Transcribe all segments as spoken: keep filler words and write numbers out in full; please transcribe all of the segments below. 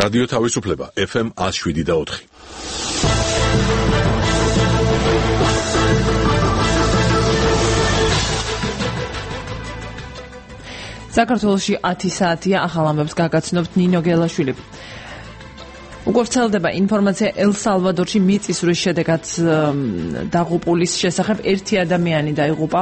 რადიო თავისუფლება ეფ ემ one oh seven და four. საქართველოში ათი საათია, ახალ ამბებს გაგაცნობთ ნინო გელაშვილი. უკვე ვრცელდება ინფორმაცია ელ-სალვადორში მიწისძვრის შედეგად დაღუპულის შესახებ. ერთი ადამიანი დაიღუპა.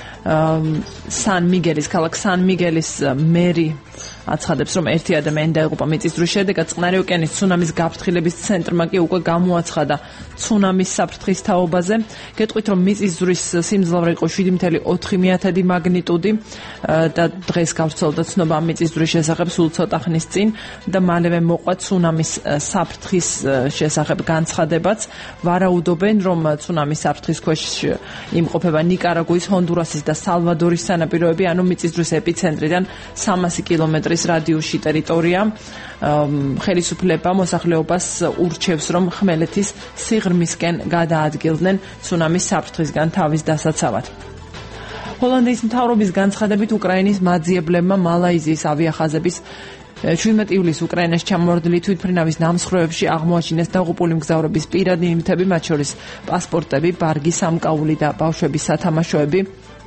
სან მიგელის ქალაქ სან მიგელის მერი აცხადებს, რომ ერთი ადამიანი დაიღუპა მიწისძვრის შედეგად. წყნარი ოკეანის ცუნამის გაფრთხილების ცენტრმა კი უკვე გამოაცხადა ცუნამის საფრთხის თაობაზე. გეტყვით, რომ მიწისძვრის სიმძლავრე იყო seven point four მეათედი მაგნიტუდი და დღეს გავრცელდა ცნობა ამ მიწისძვრის შესახებ სულ ცოტა ხნის წინ და მალევე მოყვა ცუნამის საფრთხის შესახებ განცხადებაც. ვარაუდობენ, რომ ცუნამის საფრთხის ქვეშ იმყოფება ნიკარაგუის, ჰონდურასის და სალვადორის სანაპიროები, ანუ მიწისძვრის ეპიცენტრიდან three hundred კილომეტრის რადიუსში ტერიტორია. ხელისუფლება მოსახლეობას ურჩევს, რომ ხმელეთის სიღრმისკენ გადაადგილდნენ ცუნამის საფრთხისგან თავის დასაცავად. ჰოლანდიის მთავრობის განცხადებით, უკრაინის მაძიებლებმა მალაიზიის ავიახაზების seventeen ივლისს უკრაინაში ჩამოვარდნილი თვითმფრინავის ნამსხვრევებში აღმოაჩინეს დაღუპული მგზავრების პირადი ნივთები, მათ შორის პასპორტები, ბარგი, სამკაული და ბავშვების სათამაშოები.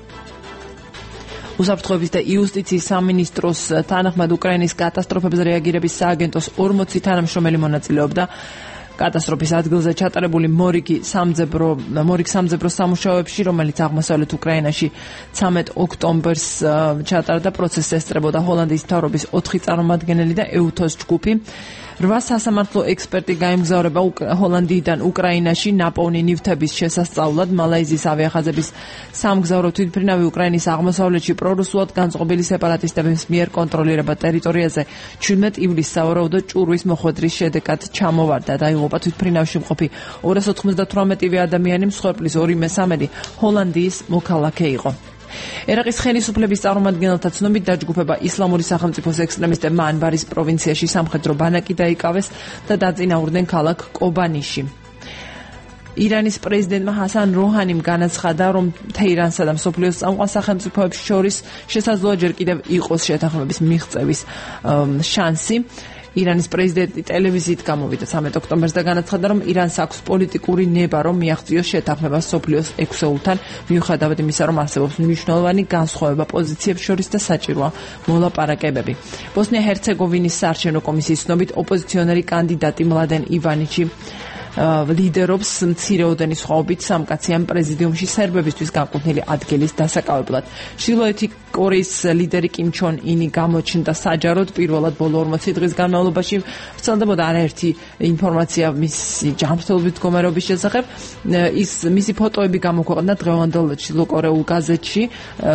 უსაფრთხოების და იუსტიციის სამინისტროს თანახმად უკრაინის კატასტროფებზე რეაგირების სააგენტოს forty თანამშრომელი მონაწილეობდა კატასტროფის ადგილზე ჩატარებული მორიგი სამძებრო მორიგ სამძებრო სამუშაოებში, რომელიც აღმოსავლეთ უკრაინაში thirteen ოქტომბერს ჩატარდა. პროცესს ესწრებოდა ჰოლანდიის მთავრობის four წარმომადგენელი და ეუთოს ჯგუფი. eight სასამართლო ექსპერტი გაემგზავრება ჰოლანდიიდან უკრაინაში ნაპოვნი ნივთების შესასწავლად. მალაიზიის ავიახაზების სამგზავრო თვითმფრინავი უკრაინის აღმოსავლეთში პრორუსულად განწყობილი სეპარატისტების მიერ კონტროლირებად ტერიტორიაზე seventeen ივლისს სავარაუდოდ ჭურვის მოხვედრის შედეგად ჩამოვარდა. დაიღუპა თვითმფრინავში მყოფი two hundred ninety-eight ადამიანი, მსხვერპლის two მესამედი ჰოლანდიის მოქალაქე იყო. ერაყის ხელისუფლების წარმომადგენელთა ცნობით დაჯგუფება ისლამური სახელმწიფოს ექსტრემისტებმა ანბარის პროვინციაში სამხედრო ბანაკი დაიკავეს და დაწინაურდნენ ქალაქ კობანიში. ირანის პრეზიდენტმა ჰასან როჰანიმ განაცხადა, რომ თეირანსა და მსოფლიოს წამყვან სახელმწიფოებს შორის შესაძლოა ჯერ კიდევ იყოს შეთანხმების მიღწევის შანსი. ირანის პრეზიდენტი ტელევიზიით გამოვიდა thirteen ოქტომბერს და განაცხადა, რომ ირანს აქვს პოლიტიკური ნება, რომ მიაღწიოს შეთანხმება მსოფლიოს ექვსეულთან, მიუხედავად იმისა, რომ არსებობს მნიშვნელოვანი განსხვავება პოზიციებს შორის და საჭიროა მოლაპარაკებები. ბოსნია-ჰერცეგოვინის საარჩევნო კომისიის ცნობით, ოპოზიციონერი კანდიდატი მლადენ ივანიჩი ლიდერობს მცირე ოდენის სხვაობით სამკაციან პრეზიდიუმში სერბებისთვის განკუთვნილი ადგილის დასაკავებლად. ჩრდილოეთი კორეის ლიდერი კიმ ჩონ ინი გამოჩნდა საჯაროდ. პირველად ბოლო forty დღის განმავლობაში ვრცელდებოდა არაერთი ინფორმაცია მისი ჯანმრთელობის მდგომარეობის შესახებ. ის მისი ფოტოები გამოქვეყნდა დღევანდელ ჩრდილოკორეულ გაზეთში.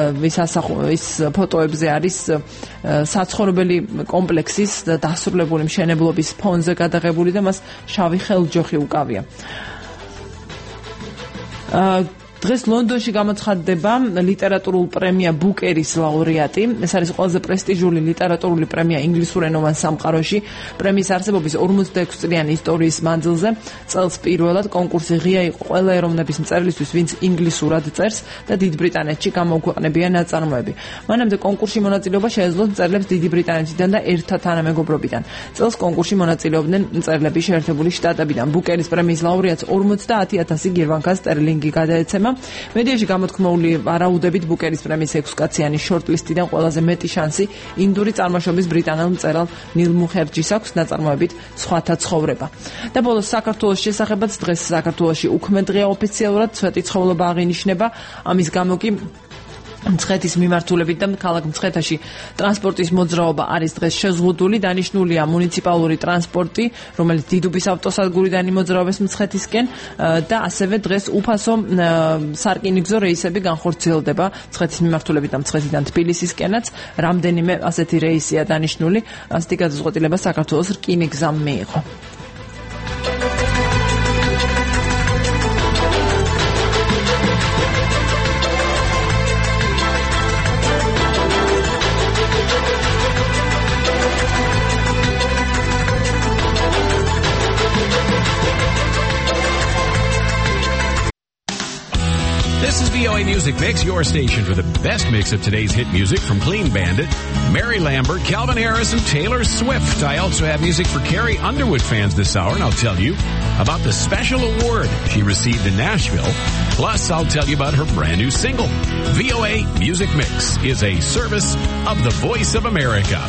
ის ფოტოებზე არის საცხოვრებელი კომპლექსის დასრულებული მშენებლობის ფონზე გადაღებული და მას შავი ხელჯოხი უკავია. დღეს ლონდონში გამოცხადდება ლიტერატურულ პრემია ბუკერის ლაურეატი. ეს არის ყველაზე პრესტიჟული ლიტერატურული პრემია ინგლისურენოვან სამყაროში. პრემიის არსებობის forty-six წლიანი ისტორიის მანძილზე წელს პირველად კონკურსი ღია იყო ყველა ეროვნების მწერლისთვის, ვინც ინგლისურად წერს და დიდ ბრიტანეთში გამოუქვეყნებიან ნაწარმოები. მანამდე კონკურსში მონაწილეობა შეეძლოთ მწერლებს დიდი ბრიტანეთიდან და ერთა თანამეგობრობიდან. წელს კონკურსში მონაწილეობდნენ მწერლები შეერთებული შტატებიდან. ბუკერის პრემიის ლაურეატს forty thousand გირვანკა სტერლინგი გადაეცემა. მედიაში გამოთქმული ვარაუდებით ბუკერის პრემიის ექვსკაციანი შორტლისტიდან ყველაზე მეტი შანსი ინდური წარმოშობის ბრიტანელ მწერალ ნილ მუხერჯის აქვს ნაწარმოებით სხვათა ცხოვრება. და ბოლოს საქართველოს შესახებაც დღეს საქართველოში უქმე დღეა ოფიციალურად, სვეტი ცხოველობა აღინიშნება. ამის გამო კი მცხეთის მიმართულებით და ქალაქ მცხეთაში ტრანსპორტის მოძრაობა არის დღეს შეზღუდული. დანიშნულია მუნიციპალური ტრანსპორტი, რომელიც დიდუბის ავტოსადგურიდან იმოძრავებს მცხეთისკენ და ასევე დღეს უფასო სარკინიგზო რეისები განხორციელდება მცხეთის მიმართულებით და მცხეთიდან თბილისისკენაც. რამდენიმე ასეთი რეისია დანიშნული. ასეთი გადაწყვეტილება საქართველოს რკინიგზამ მიიღო. This is V O A Music Mix, your station for the best mix of today's hit music from Clean Bandit, Mary Lambert, Calvin Harris, and Taylor Swift. I also have music for Carrie Underwood fans this hour, and I'll tell you about the special award she received in Nashville. Plus, I'll tell you about her brand new single. V O A Music Mix is a service of the Voice of America.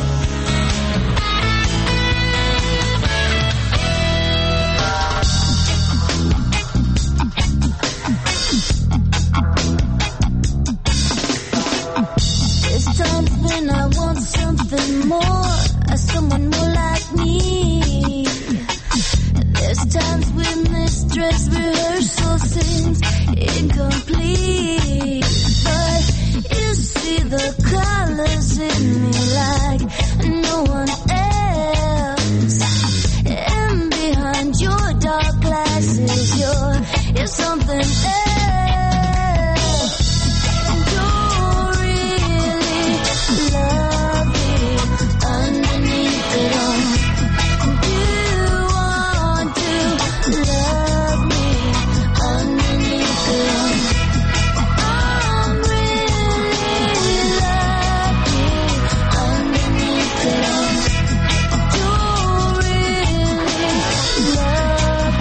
Something more, someone more like me. There's times when this dress rehearsal seems incomplete, but you see the colors in me like no one else. And behind your dark glasses, you're, you're something else. And you're really love. Underneath it all, do you want to love me underneath it all? I'm really lucky underneath it all. Do really love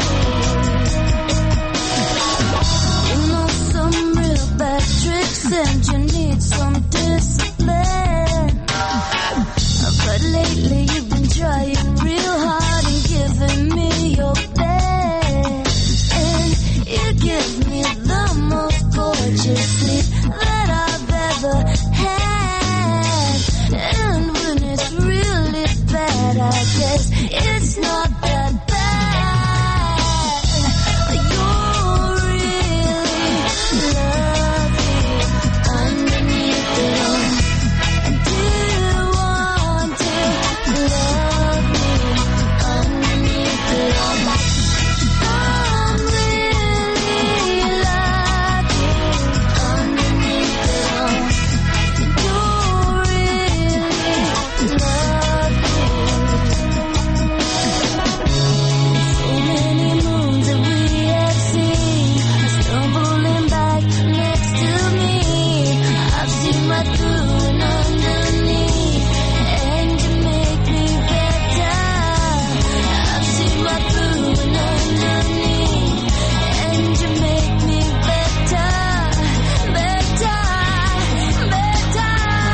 me. You know some real bad tricks and you need some discipline. But lately you've been trying real hard and giving me your best. And it gives me the most gorgeous sleep that I've ever had. And when it's really bad, I guess it's not that bad. You're really lovely underneath it all. Do you want to love me underneath it all? I'm really lucky underneath it all. You really love me. So many moons that we have seen stumbling back next to me. I've seen right through and underneath, and you make me better. I've seen right through and underneath, and you make me better, better, better.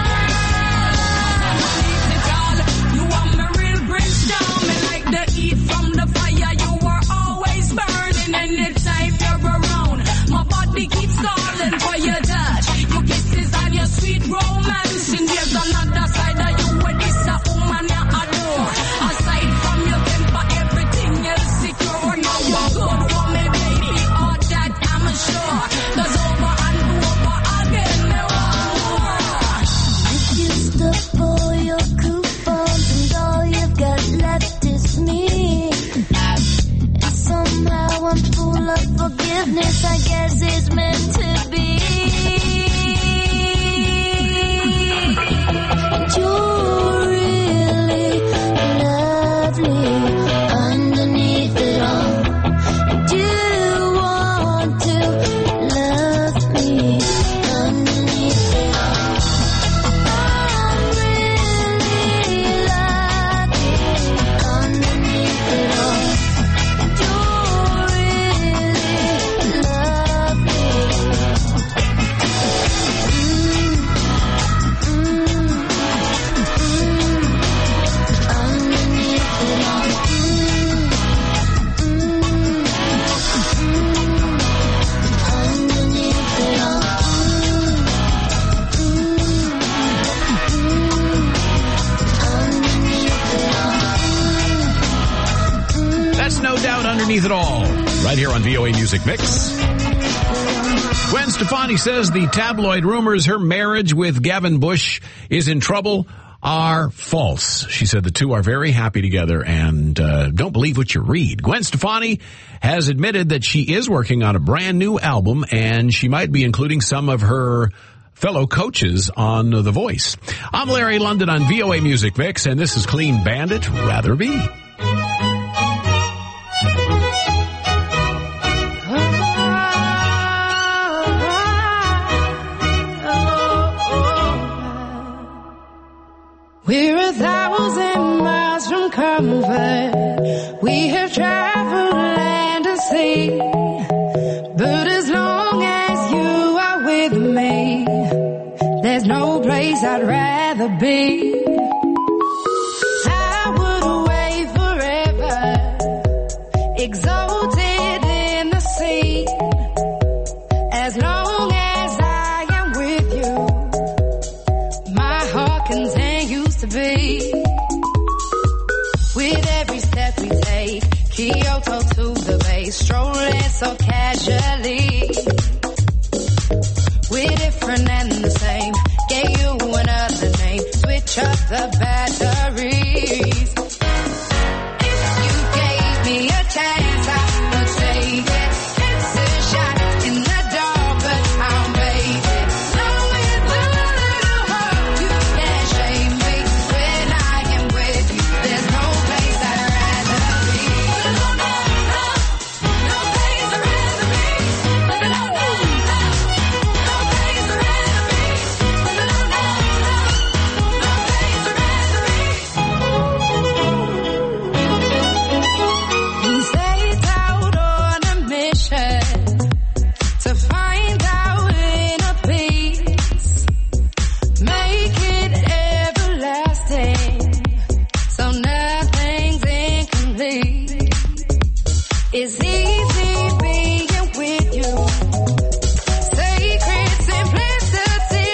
You want me real brimstone, me like the heat from the fire. You were always burning anytime you're around. My body keeps calling for your touch, your kisses and your sweet romance. And there's another side of you where this a woman you adore. Aside from your temper, everything else secure. Now you're good for me, baby, all that I'm sure. 'Cause over and over again, me want more. If you stop for your coupons and all you've got left is me, and somehow I'm full of forgiveness, I guess it's meant to be. And you're really lovely underneath it all. Do you want to love me underneath it all? I'm really lucky underneath it all. You really love me. Underneath It All, right here on V O A Music Mix. Gwen Stefani says the tabloid rumors her marriage with Gavin Bush is in trouble are false. She said the two are very happy together and uh, don't believe what you read. Gwen Stefani has admitted that she is working on a brand new album and she might be including some of her fellow coaches on The Voice. I'm Larry London on V O A Music Mix, and this is Clean Bandit, Rather Be. place I'd rather be. I would away forever, exalted in the sea. As long as I am with you, my heart continues to beat. With every step we take, Kyoto to the bay, strolling so casually. We're different and the same, gave you another name, switch up the batteries. If you gave me a chance, I would take it. It's a shot in the dark, but I'll make it. Know with a little hope, you can't shame me. When I am with you, there's no place I'd rather be. No, no, no, no place I'd rather be. No, no, no, no, no place I'd rather be. No, no, no, no, no place I'd rather be. He set out on a mission to find our inner peace, make it everlasting, so nothing's incomplete. It's easy being with you, sacred simplicity.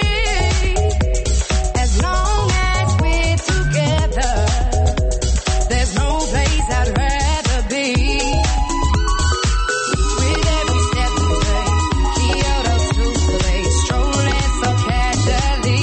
As long as we're together, there's no place I'd rather be. With every step we take, Kyoto to the bay, strolling so casually.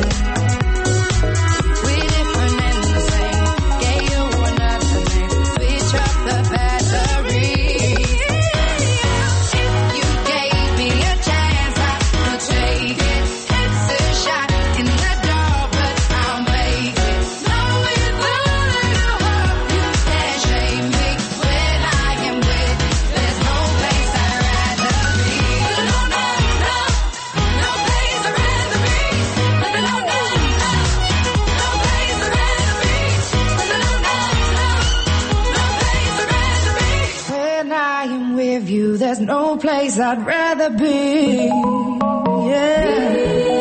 We're different and the same, gave you another name, switch up the batteries. If you gave me a chance, I would take it. It's a shot in the dark, but I'll make it. Know with a little hope, you can't shame me. When I am with you, there's no place I'd rather be. No, no, no, no place I'd rather be. No, no, no, no, no place I'd rather be. No, no, no, no, no place I'd rather be. When I am with you, there's no place I'd rather be. Yeah.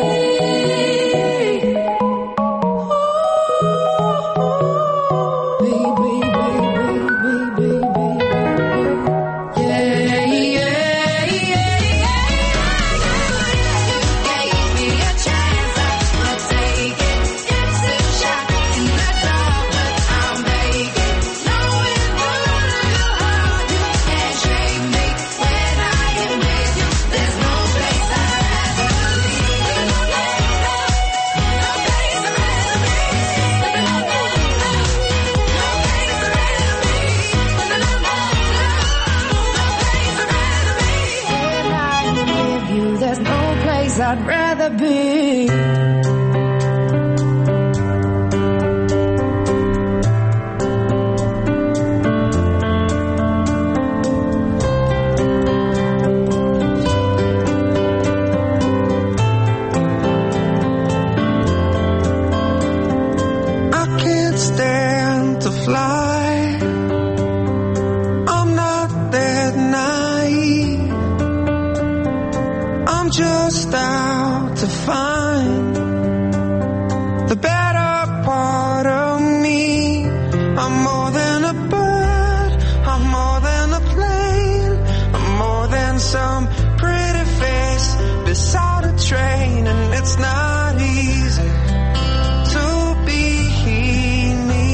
Baby, baby, baby, baby. Yeah, yeah, yeah, yeah. You gave me a chance, I would take it. It's a shot in the dark, but I'll make it. Know with a little hope, you can't shame me. When I am with you, there's no place I'd rather be. No, no, no, no place I'd rather be. No, no, no, no, no place I'd rather be. No, no, no, no, no place I'd rather be. When I am with you, there's no place I'd rather be. I can't stand to fly. I'm not that naive. I'm just out to find the better part of me. I'm more than a bird, I'm more than a plane, I'm more than some pretty face beside a train. And it's not easy to be me.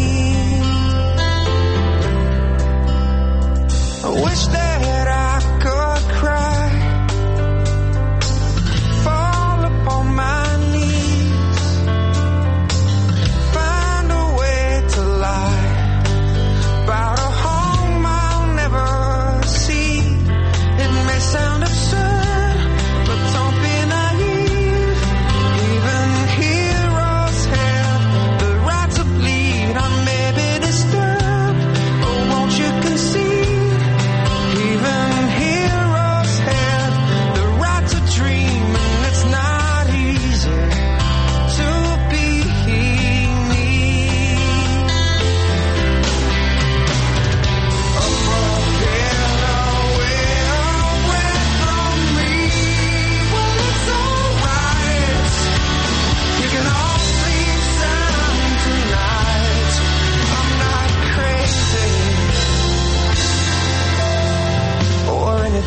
I wish that I could cry, fall upon my knees.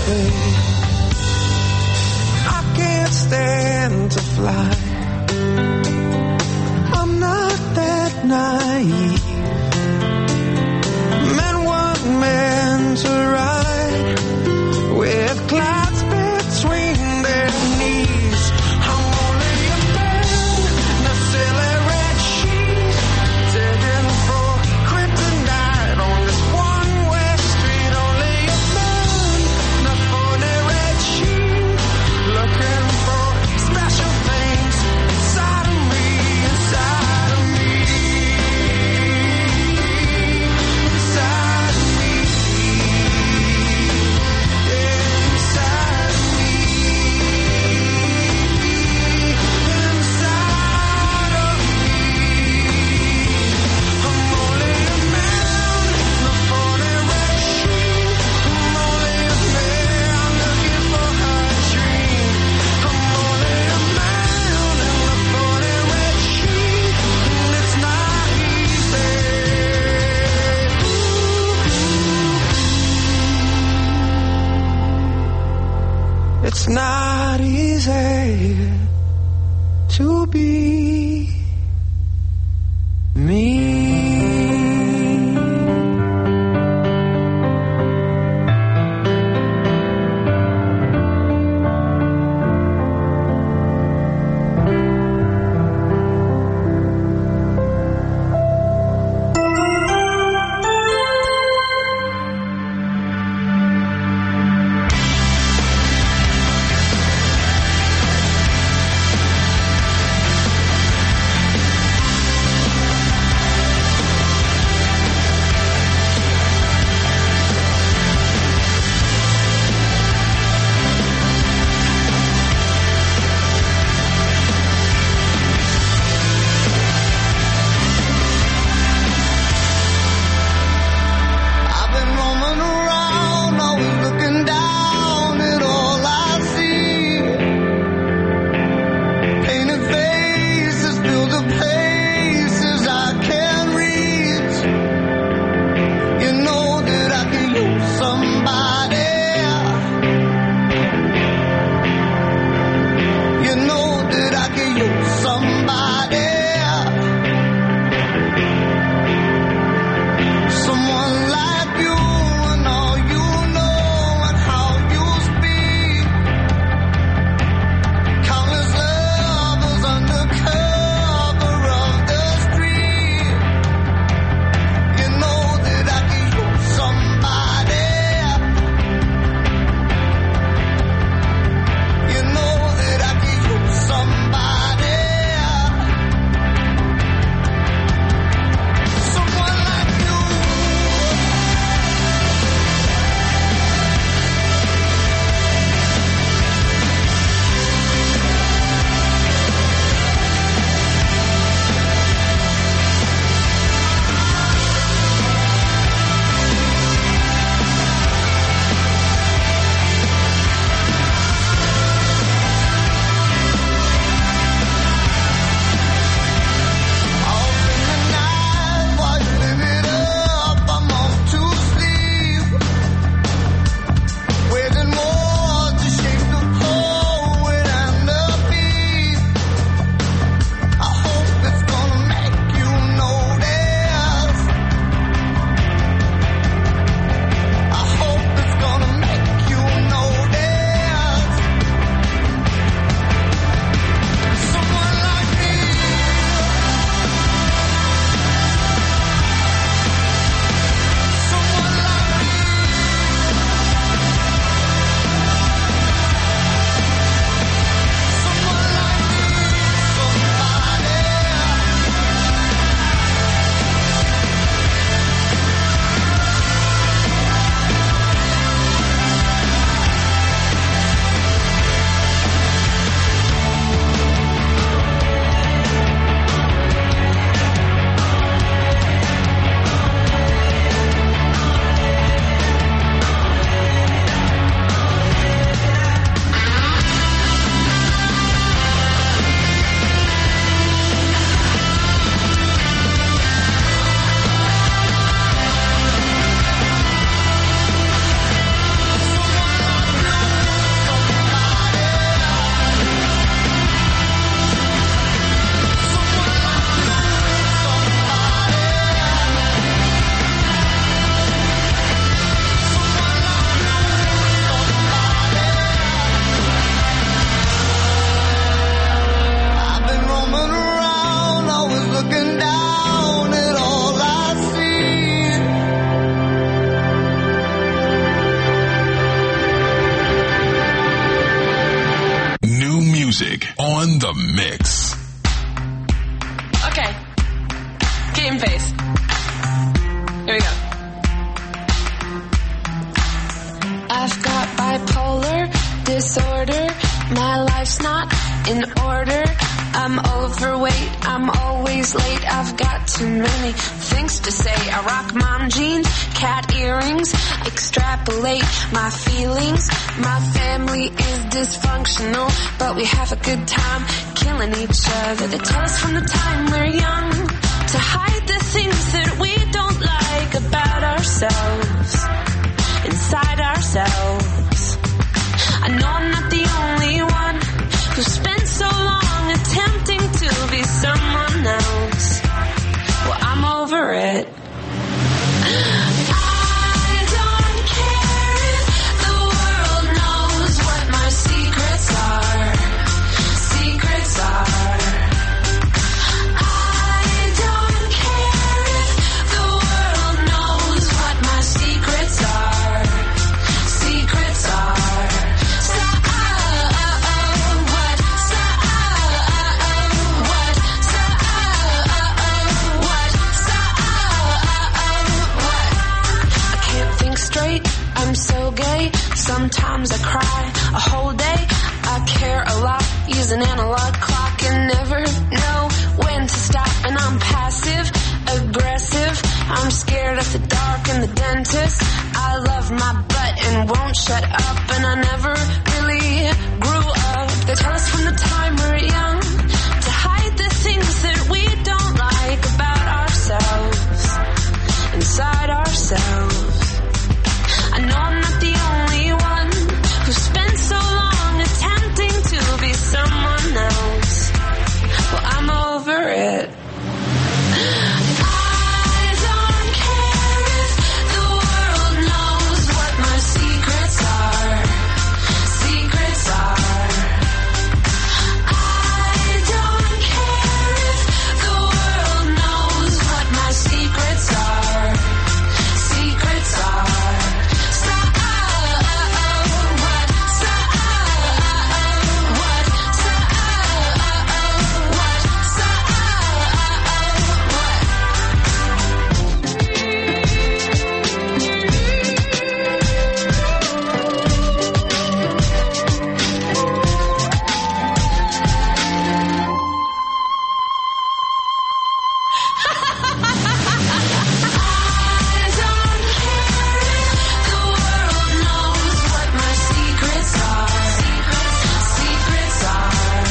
babe. I can't stand to fly. I'm not that naive. Men weren't meant to ride with clouds between their knees. I'm only a man in a silly red sheet, digging for kryptonite on this one-way street. Only a man in a phony red sheet, looking for special things inside of me, inside of me, inside of me, inside of me, inside of me. I'm only a man in a phony red sheet. I'm only a man looking for a dream. I'm only a man in a phony red sheet, and it's not easy. It's not easy to be me. bipolar disorder. My life's not in order. I'm overweight, I'm always late. I've got too many things to say. I rock mom jeans, cat earrings, extrapolate my feelings. My family is dysfunctional, but we have a good time killing each other. They tell us from the time we're young to hide the things that we don't like about ourselves, inside ourselves. I know I'm not the only one who spent so long attempting to be someone else. Well, I'm over it. I don't care if the world knows what my secrets are. Secrets are. I don't care if the world knows what my secrets are. Secrets are. So, oh, oh, oh, what? So, oh, oh, oh, what? So, oh, oh, oh, what? So, oh, oh, oh, what? I can't think straight. I'm so gay. Sometimes I cry a whole day. I care a lot. Use an analog clock and never know when to stop. And I'm passive, aggressive. I'm scared of the dark and the dentist. I love my butt and won't shut up. And I never really grew up. They tell us from the time we're young to hide the things that we don't like about ourselves, inside ourselves. I know I'm not the only one who spent so long attempting to be someone else. Well, I'm over it. I don't care if the world knows what my secrets are. Secrets are. I don't care if the world knows what my secrets are. Secrets are. So, oh, oh, oh, what? So, oh, oh, oh, what? So, oh, oh, oh, what? So, oh, oh, oh, what? I don't care if the world knows what my secrets are. Secrets are.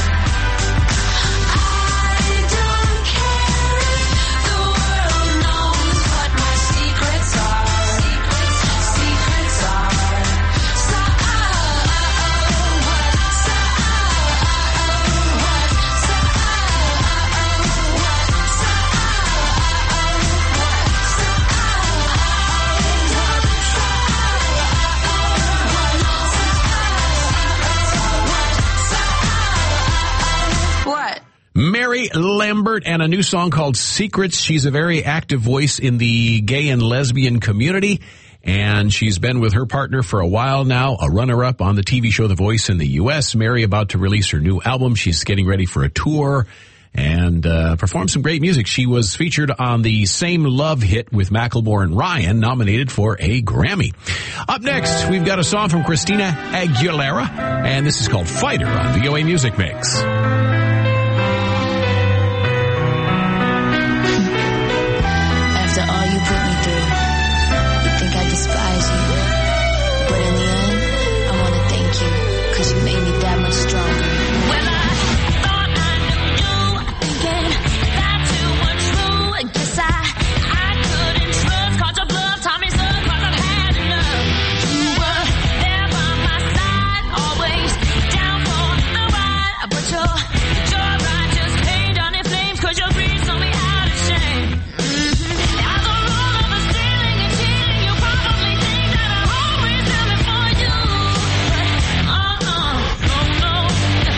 I don't care if the world knows what my secrets are. Secrets are. So, oh, oh, oh, what? So, oh, oh, oh, what? So, oh, oh, oh, what? So, oh, oh, oh, what? So, what? Mary Lambert and a new song called Secrets. She's a very active voice in the gay and lesbian community, and she's been with her partner for a while now, a runner-up on the T V show The Voice in the U S. Mary about to release her new album. She's getting ready for a tour and uh, perform some great music. She was featured on the Same Love hit with Macklemore and Ryan, nominated for a Grammy. Up next, we've got a song from Christina Aguilera, and this is called Fighter on V O A Music Mix. After all you put me through, you think I despise you. But in the end, I want to thank you, cause you made me that much stronger. Well, I thought I knew you, thinking that you were true. I guess I, I couldn't trust, caught your bluff, taught me so, cause I've had enough. You were there by my side, always down for the ride. But your, your ride just paid on in flames, cause your greed saw me out of shame. As a rule of the stealing and cheating, you probably think that I always am it for you. But, uh-uh, no, no.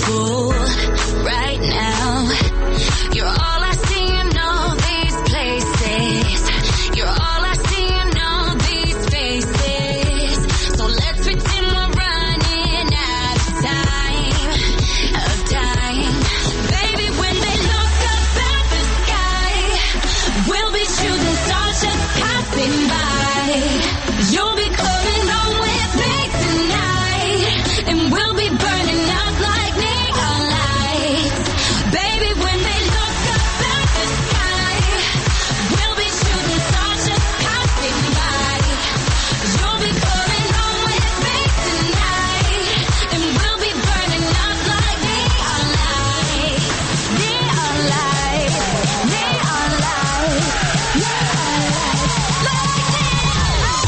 beautiful right now. You're all I see in all these places. You're all I see in all these faces. So let's pretend we're running out of time, of time. Baby, when they look up at the sky, we'll be shooting stars just passing by. You'll be coming home with me tonight, and we'll be burning up like neon lights. Baby, when they look up at the sky, we'll be shooting stars just passing by. You'll be coming home with me tonight, and we'll be burning up like neon lights. Neon lights, neon lights, neon lights, like neon lights.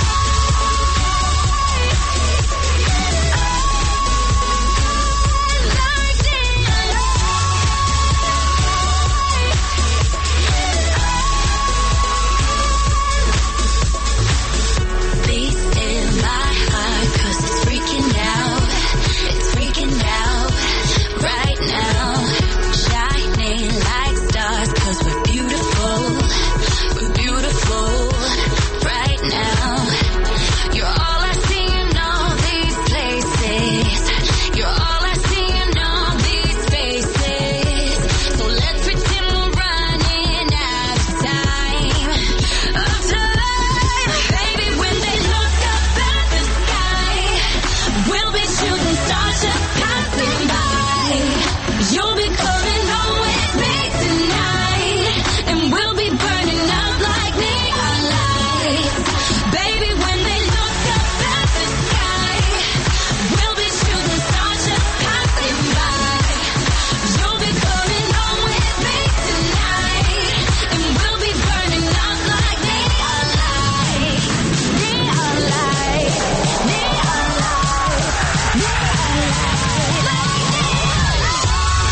Beats in my heart 'cause it's freaking out. It's freaking out right now. Shining like stars 'cause we're beautiful. We're beautiful right now. You're all I see in all these places. You're all I see in all these faces. So let's pretend we're running out of time, of time. Baby, when they look up at the sky, we'll be shooting stars just passing by. You'll be coming home with me tonight, and we'll be burning up like neon lights. Baby, when they look up at the sky, we'll be shooting stars just passing by. You'll be coming home with me tonight, and we'll be burning up like neon lights. Neon lights, neon lights, neon lights, like neon lights.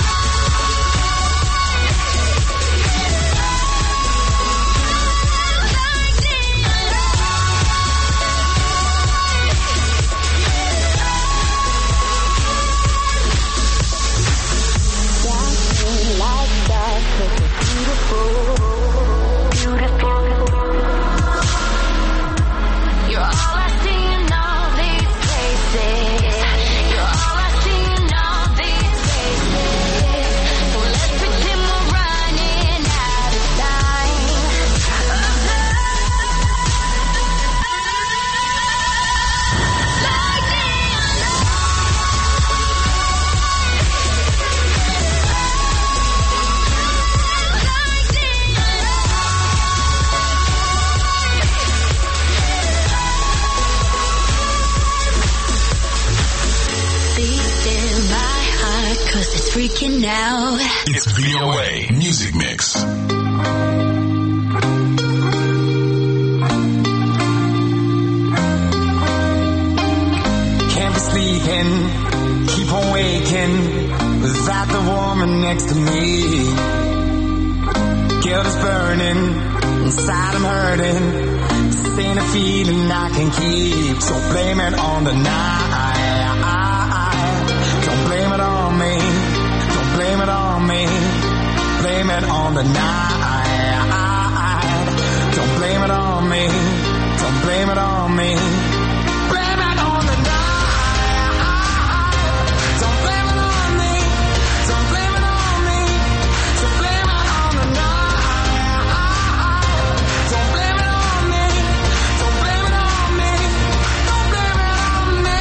You're all I see in all these places. You're all I see in all these faces. So let's pretend we're running out of time, of time. Like neon Beats in my heart 'cause it's freaking out. It's V O A Music Mix. Can't be sleeping, keep on waking without the woman next to me. Guilt is burning, inside I'm hurting. This ain't a feeling I can keep, so blame it on the night. Don't blame it on me, don't blame it on me. Blame it on the night. Don't blame it on me, don't blame it on me. Blame it on the night. Don't blame it on me, don't blame it on me. Don't blame it on the night. Don't blame it on me, don't blame it on me. Don't blame it on me.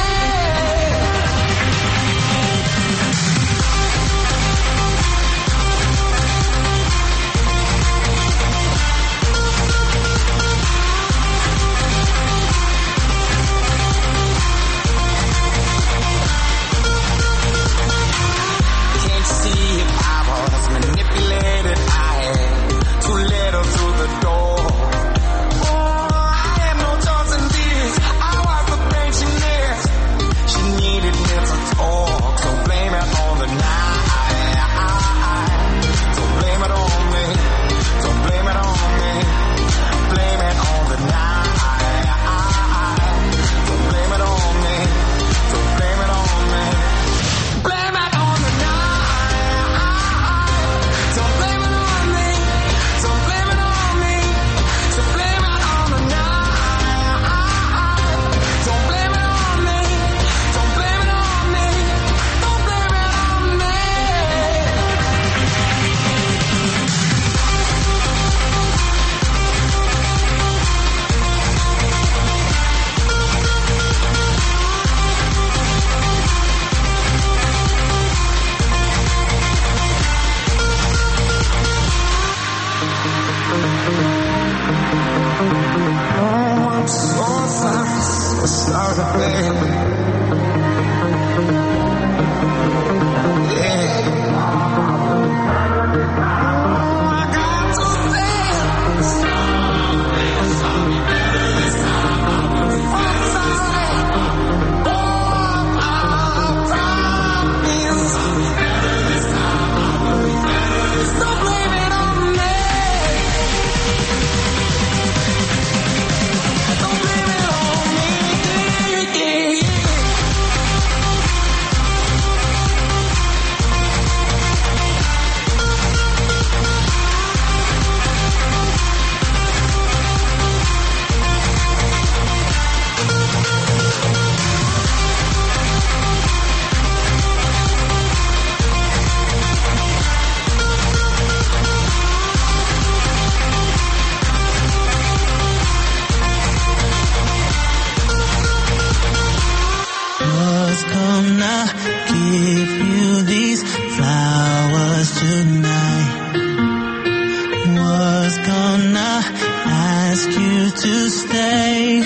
to stay.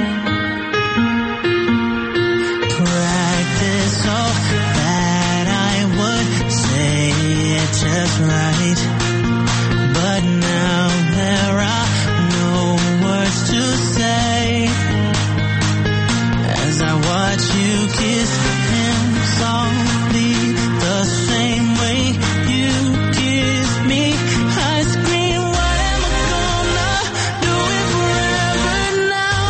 Practice so that I would say it just right. But now there are no words to say as I watch you kiss him softly the same way you kiss me. I scream, what am I gonna do it forever now?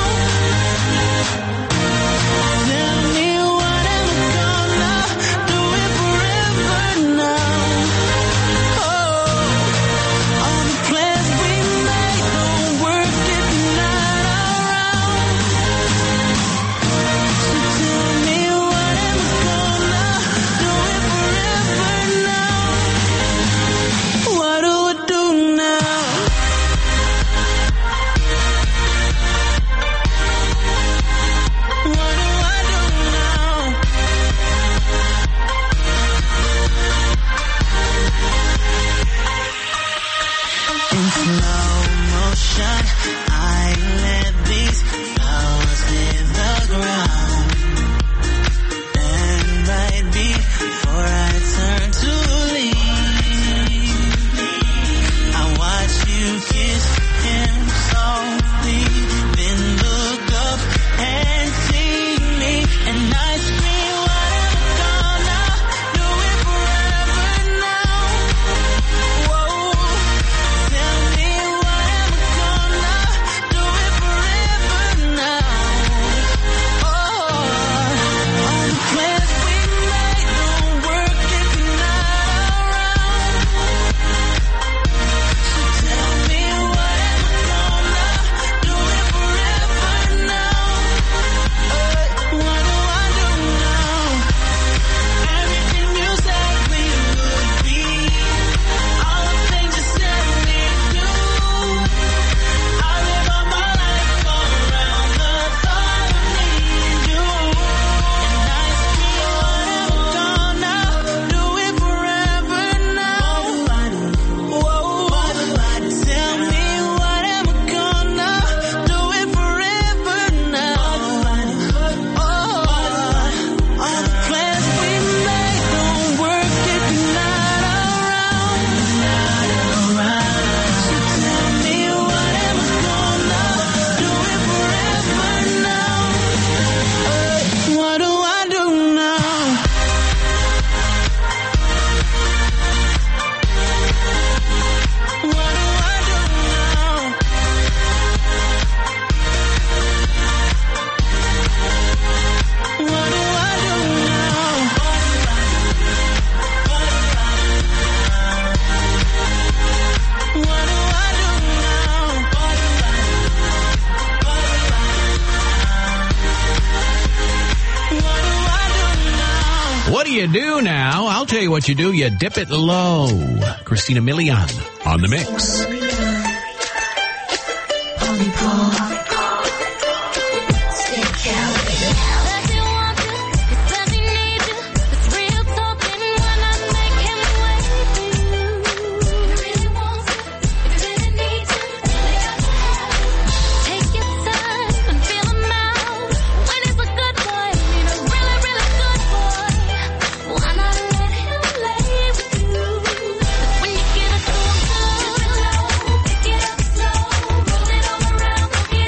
Tell me, what am I gonna do it forever now? Oh, all the plans we made don't work if you're not around. So tell me, what am I gonna do it forever now? What do I do now? What do I do now? In slow motion, I let these flowers hit the ground. And right before I turn to leave, I watch you kiss him softly, then look up and see me, and I scream, what am I gonna do it forever now? Whoa, tell me, what am I gonna do it forever now? Oh, all the plans we made don't work if you're not around. So tell me, what am I gonna do it forever now? Uh, what do I do now? Everything you said we would be, all the things you said we do. I live all my life around the thought of needing you. And I scream, what am I gonna do it forever now? Whoa, tell me, what am I gonna do it forever now? Oh, all the plans we made don't work if you're not around. So tell me, what am I gonna do it forever now? What do I do now? What do I do now? What do I do now? What do I do now? What do I do now? What do you do now? I'll tell you what you do. You dip it low. Christina Milian on the mix. Does he want you? Does he need you? It's real talking when I make him wait for you. He really wants you. He really needs you. Really got to have you. Take your time and feel him out. When he's a good boy, need a really, really good boy. Why not let him lay with you? 'Cause when you get it to him good, pick it up slow, roll it all around, don't get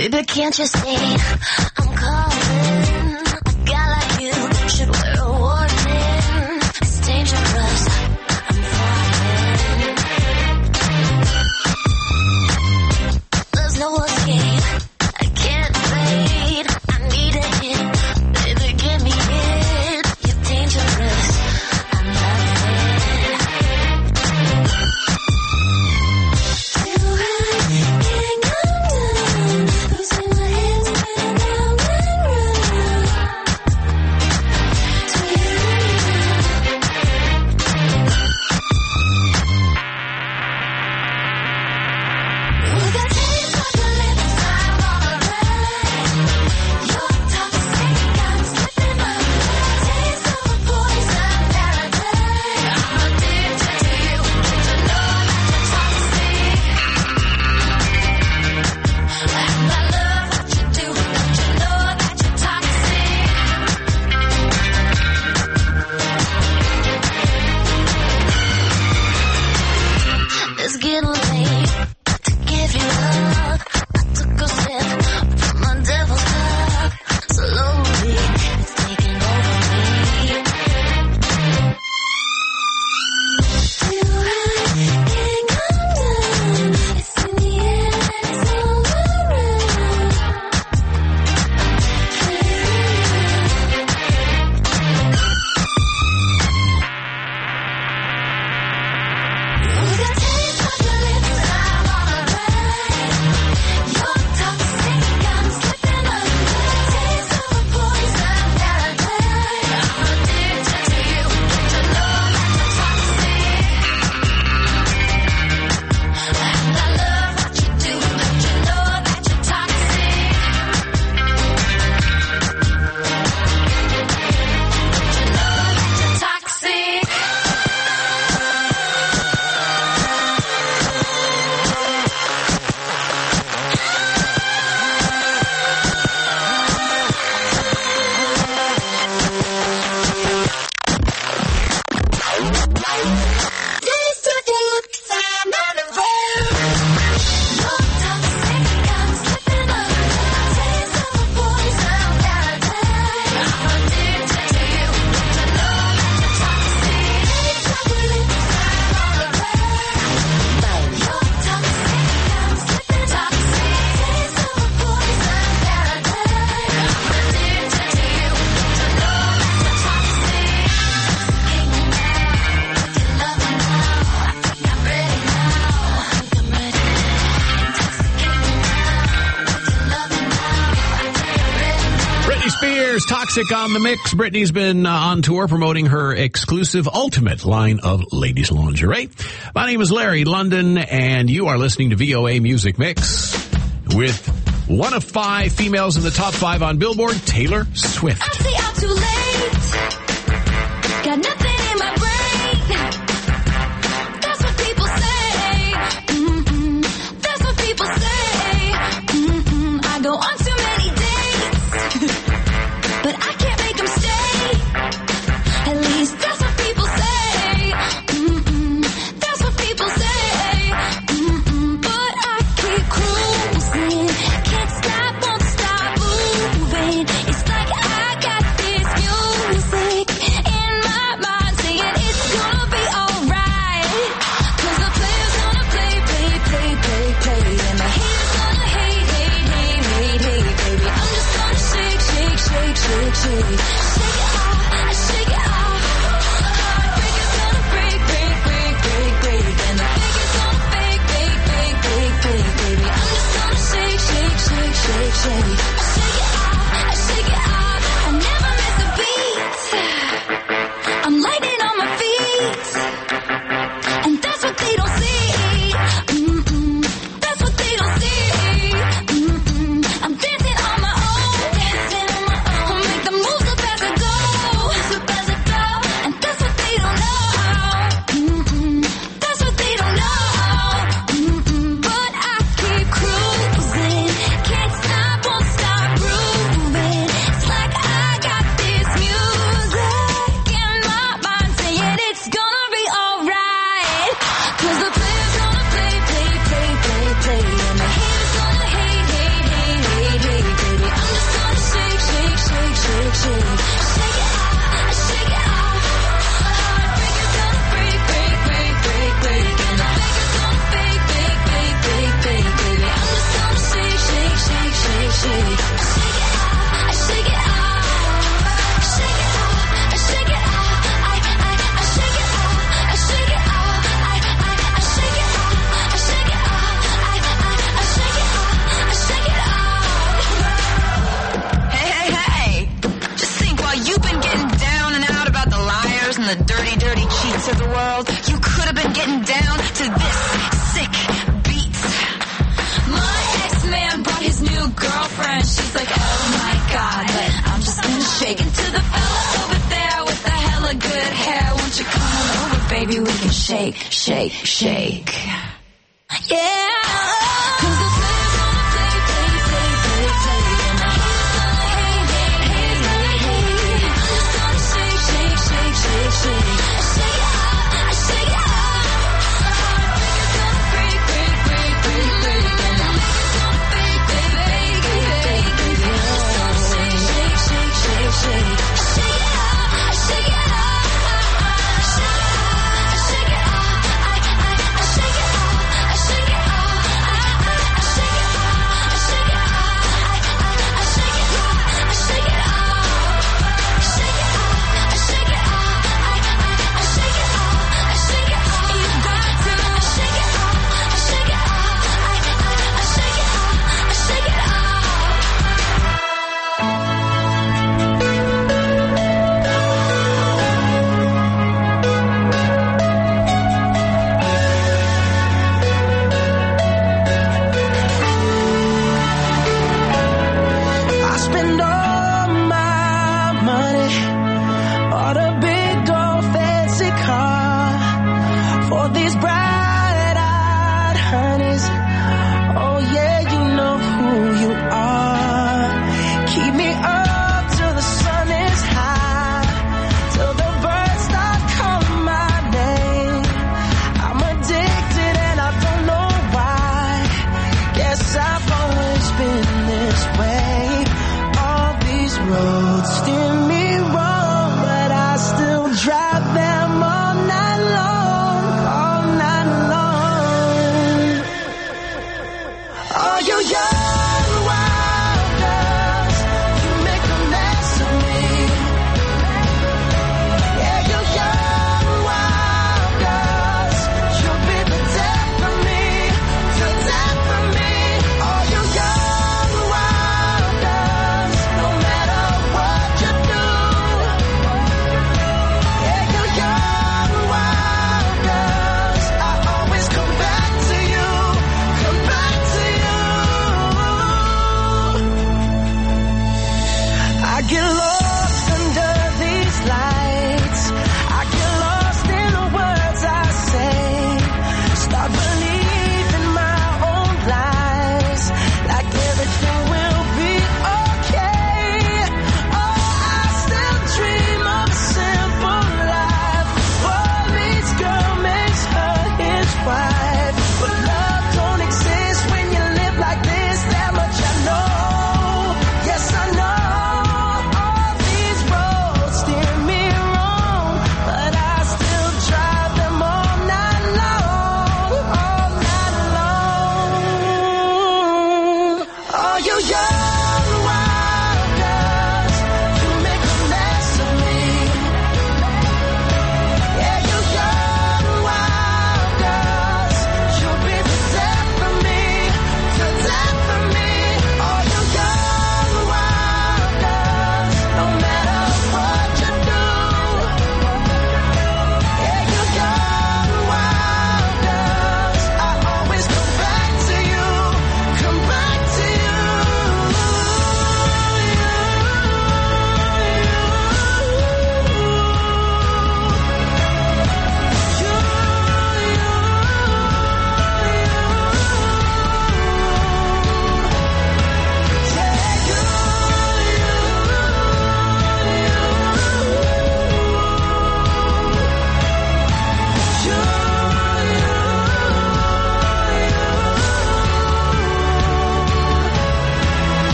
Baby, can't you see I'm calling? A guy like you should wear a warning. It's dangerous. I'm falling. There's no escape. I can't wait. I need a hit. Baby, give me it. You're dangerous. I'm loving. Too high, can't come down. Losing my head, spinning round and round. With a taste of your lips, I'm alright. You're toxic, I'm slipping up. Taste of a poison paradise. I'm addicted to you. Don't you know that you're toxic? And I love what you do. Don't you know that you're toxic? It's getting late to give you up. I took a sip from my devil's cup. Slowly, it's taking over me. Too high, can't come down. It's in the air and it's all around. With a taste of your lips, I'm alright. You're toxic, I'm slipping up. Taste of a poison paradise. I'm addicted to you. Don't you know that you're toxic? And I love what you do. Don't you know that you're toxic? Don't you know that you're toxic? Taste of your lips, I'm unaware. You're toxic, I'm slipping up. Taste of a poison paradise. I'm addicted to you. Don't you know that you're toxic? Taste of your lips, I'm unaware. You're toxic, I'm slipping up. Taste of a poison paradise. I'm addicted to you. Don't you know that you're toxic? Britney Spears, Toxic on the Mix. Britney's been uh, on tour promoting her exclusive Ultimate line of ladies' lingerie. My name is Larry London, and you are listening to V O A Music Mix with one of five females in the top five on Billboard, Taylor Swift. I say I'm too late. Got nothing in my brain. That's what people say. Mm-mm. That's what people say. Mm-mm. I go on too many dates, but I can't make them stay. At least that's what people say. Mm-mm. That's what people say. Mm-mm. But I keep cruising. Can't stop, won't stop moving. It's like I got this music in my mind saying it's gonna be alright. 'Cause the player's gonna play, play, play, play, play. And the haters gonna hate, hate, hate, hate, hate, baby. I'm just gonna shake, shake, shake, shake, shake. Shake it off, shake it off. Heartbreaker's gonna break, break, break, break, break. And the faker's gonna fake, fake, fake, fake, fake, baby. I'm just gonna shake, shake, shake, shake, shake. Shake it off, shake it off. I never miss a beat. I'm lightning on my feet. And that's what they don't see. Mm-mm. That's what they don't see. Mm-mm. I'm dancing on my own. Dancing on my own. I'll make the moves up as I go. Up as I go. And that's what they don't know. Mm-mm. That's what they don't know. Mm-mm. But I keep cruising. Can't stop, won't the dirty, dirty cheats of the world. You could have been getting down to this sick beat. My ex-man brought his new girlfriend. She's like, oh my God, but I'm just gonna shake it to the fella over there with the hella good hair. Won't you come on over, baby? We can shake, shake, shake. Yeah.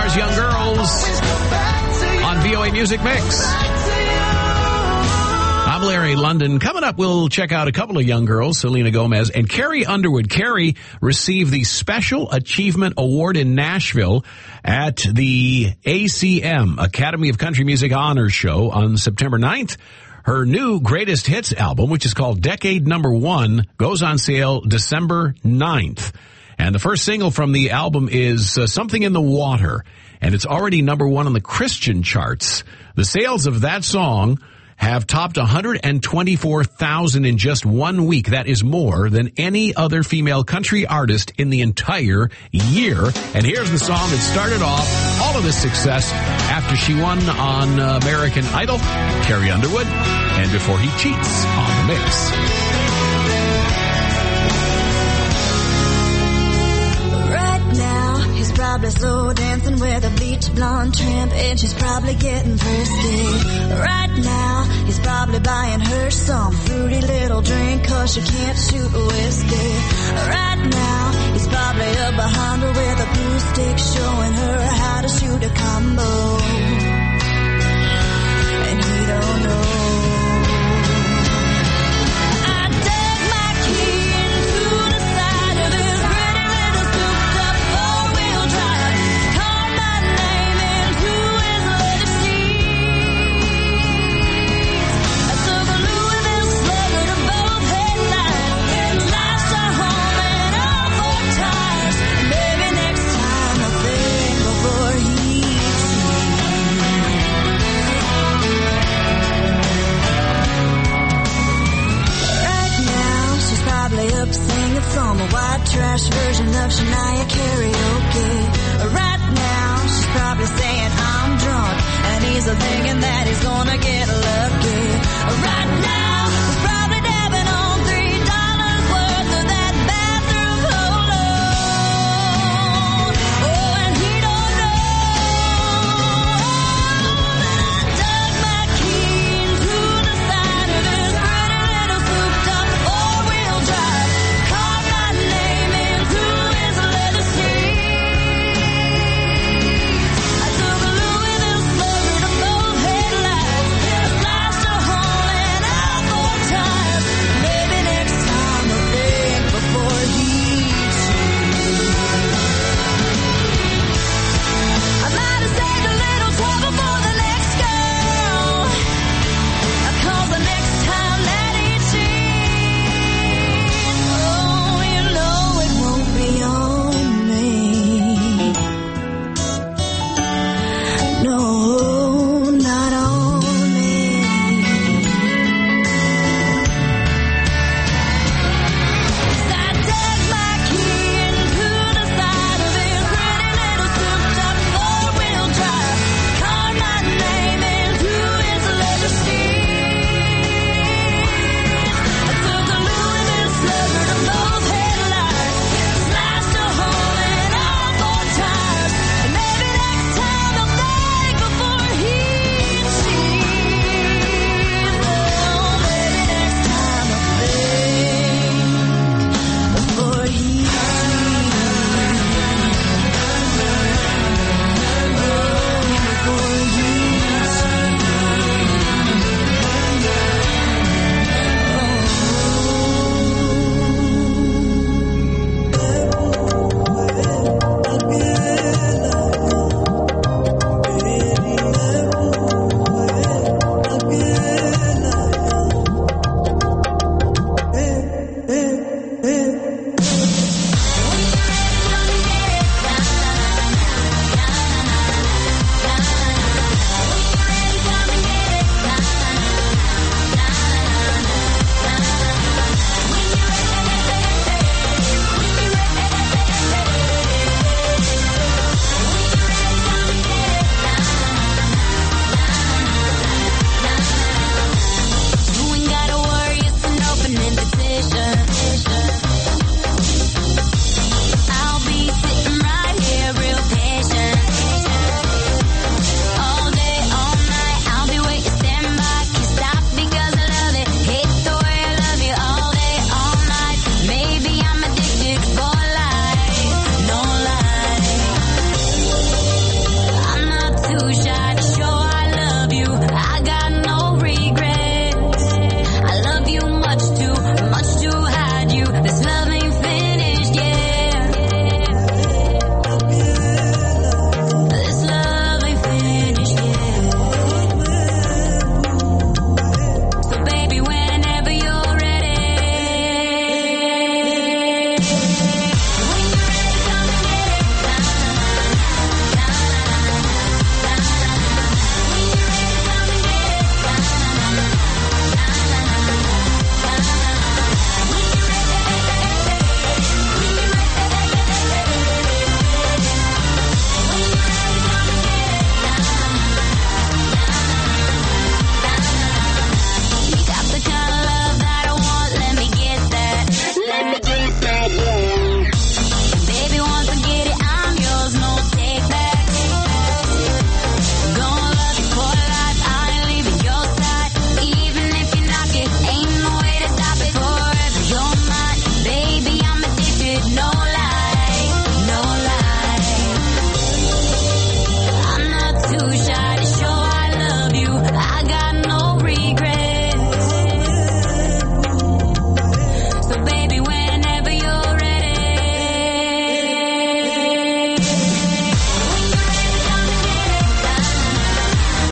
Music Mix. I'm Cabaret London. Coming up, we'll check out a couple of young girls, Selena Gomez and Carrie Underwood. Carrie received the Special Achievement Award in Nashville at the A C M, Academy of Country Music Honors Show on September ninth. Her new Greatest Hits album, which is called Decade Number One, goes on sale December ninth. And the first single from the album is uh, Something in the Water, and it's already number one on the Christian charts. The sales of that song have topped one hundred twenty-four thousand in just one week. That is more than any other female country artist in the entire year. And here's the song that started off all of this success after she won on uh, American Idol, Carrie Underwood, and Before He Cheats on the Mix. He's probably slow dancing with a bleach blonde tramp, and she's probably getting frisky. Right now, he's probably buying her some fruity little drink, cause she can't shoot whiskey. Right now, he's probably up behind her with a glue stick, showing her how to shoot a combo. And he don't know. Some white trash version of Shania karaoke. Right now, she's probably saying I'm drunk, and he's thinking that he's gonna get lucky. Right now.